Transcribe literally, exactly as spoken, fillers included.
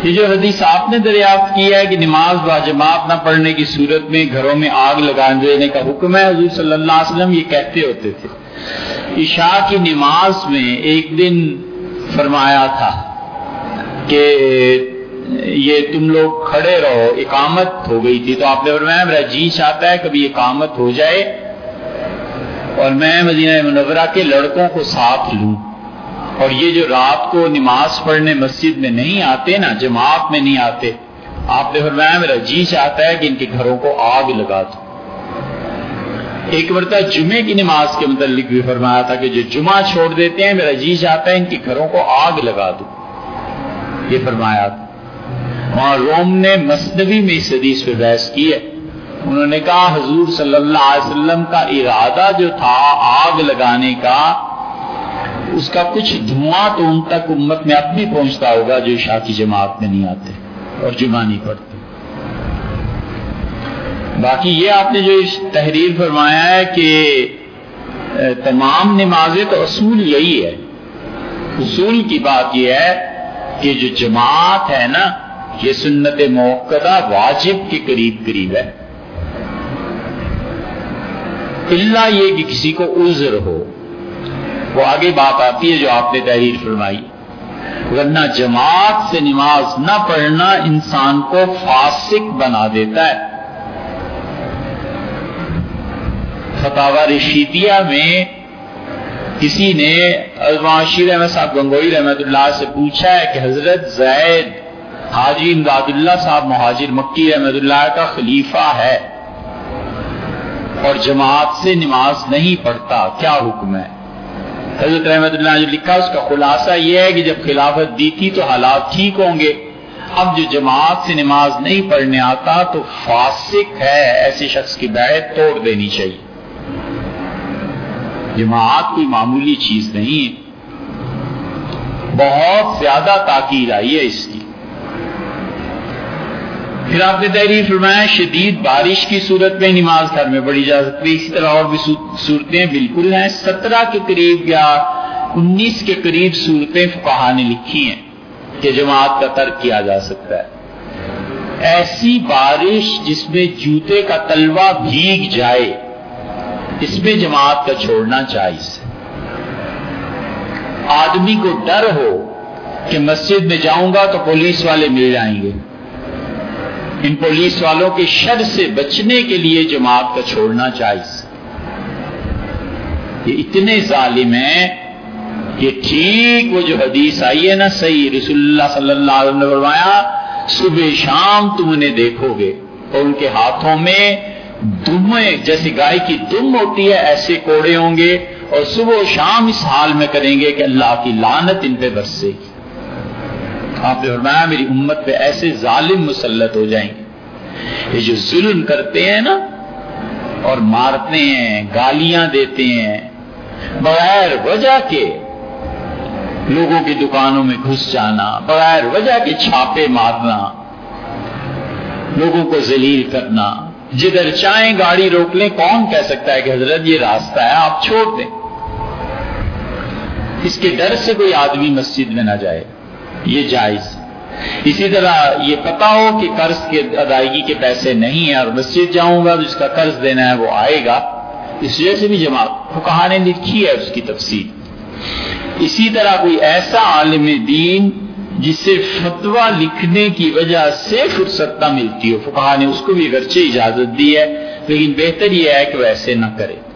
یہ جو حدیث آپ نے دریافت کی ہے کہ نماز باجماعت نہ پڑھنے کی صورت میں گھروں میں آگ لگا دینے کا حکم ہے، حضور صلی اللہ علیہ وسلم یہ کہتے ہوتے تھے۔ عشاء کی نماز میں ایک دن فرمایا تھا کہ یہ تم لوگ کھڑے رہو، اقامت ہو گئی تھی، تو آپ نے فرمایا میرا جی چاہتا ہے کبھی اقامت ہو جائے اور میں مدینہ منورہ کے لڑکوں کو ساتھ لوں، اور یہ جو رات کو نماز پڑھنے مسجد میں نہیں آتے نا، جماعت میں نہیں آتے، آپ نے فرمایا میرا جی چاہتا ہے کہ ان کے گھروں کو آگ لگا دو۔ ایک مرتبہ جمعے کی نماز کے متعلق بھی فرمایا تھا کہ جو جمعہ چھوڑ دیتے ہیں میرا جی چاہتا ہے ان کے گھروں کو آگ لگا دو، یہ فرمایا تھا۔ وہاں روم نے مثنوی میں اس حدیث پہ بحث کی ہے، انہوں نے کہا حضور صلی اللہ علیہ وسلم کا ارادہ جو تھا آگ لگانے کا، اس کا کچھ دھواں تو ان تک امت میں اب بھی پہنچتا ہوگا جو عشاء کی جماعت میں نہیں آتے اور جمعہ نہیں پڑھتے۔ باقی یہ آپ نے جو تحریر فرمایا ہے کہ تمام نمازیں، تو اصول یہی ہے، اصول کی بات یہ ہے کہ جو جماعت ہے نا یہ سنت موقدہ واجب کے قریب قریب ہے، الا یہ کہ کسی کو عذر ہو، وہ آگے بات آتی ہے جو آپ نے تحریر فرمائی، ورنہ جماعت سے نماز نہ پڑھنا انسان کو فاسق بنا دیتا ہے۔ فتاوی رشیدیہ میں کسی نے شیر احمد صاحب گنگوئی رحمۃ اللہ سے پوچھا ہے کہ حضرت زید حاجی امداد اللہ صاحب مہاجر مکی رحمۃ اللہ کا خلیفہ ہے اور جماعت سے نماز نہیں پڑھتا، کیا حکم ہے؟ حضرت رحمۃ اللہ نے جو لکھا اس کا خلاصہ یہ ہے کہ جب خلافت دی تھی تو حالات ٹھیک ہوں گے، اب جو جماعت سے نماز نہیں پڑھنے آتا تو فاسق ہے، ایسے شخص کی بیعت توڑ دینی چاہیے۔ جماعت کوئی معمولی چیز نہیں ہے، بہت زیادہ تاکید آئی ہے اس کی۔ پھر آپ نے تحریر فرمایا شدید بارش کی صورت میں نماز گھر میں پڑھی جا سکتی ہے، اسی طرح اور بھی صورتیں بالکل ہیں، سترہ کے قریب یا انیس کے قریب صورتیں فقہا نے لکھی ہیں کہ جماعت کا ترک کیا جا سکتا ہے۔ ایسی بارش جس میں جوتے کا تلوا بھیگ جائے، اس میں جماعت کا چھوڑنا جائز ہے۔ آدمی کو ڈر ہو کہ مسجد میں جاؤں گا تو پولیس والے مل جائیں گے، ان پولیس والوں کے شر سے بچنے کے لیے جماعت کا چھوڑنا جائز۔ یہ اتنے ظالم ہیں کہ ٹھیک وہ جو حدیث آئی ہے نا صحیح، رسول اللہ صلی اللہ علیہ وسلم نے فرمایا صبح شام تم انہیں دیکھو گے اور ان کے ہاتھوں میں دمیں جیسے گائے کی دم ہوتی ہے ایسے کوڑے ہوں گے، اور صبح و شام اس حال میں کریں گے کہ اللہ کی لعنت ان پہ برسے گی۔ آپ نے فرمایا میری امت پہ ایسے ظالم مسلط ہو جائیں گے، یہ جو ظلم کرتے ہیں نا اور مارتے ہیں، گالیاں دیتے ہیں، بغیر وجہ کے لوگوں کی دکانوں میں گھس جانا، بغیر وجہ کے چھاپے مارنا، لوگوں کو ذلیل کرنا، جدھر چاہیں گاڑی روک لیں، کون کہہ سکتا ہے کہ حضرت یہ راستہ ہے آپ چھوڑ دیں؟ اس کے ڈر سے کوئی آدمی مسجد میں نہ جائے، یہ جائز۔ اسی طرح یہ پتا ہو کہ قرض کی ادائیگی کے پیسے نہیں ہیں اور مسجد جاؤں گا تو جس کا قرض دینا ہے وہ آئے گا، اس وجہ سے بھی جماعت فقہا نے لکھی ہے اس کی تفصیل۔ اسی طرح کوئی ایسا عالم دین جس سے فتویٰ لکھنے کی وجہ سے فرصت نہ ملتی ہو، فقہا نے اس کو بھی اگرچہ اجازت دی ہے، لیکن بہتر یہ ہے کہ وہ ایسے نہ کرے۔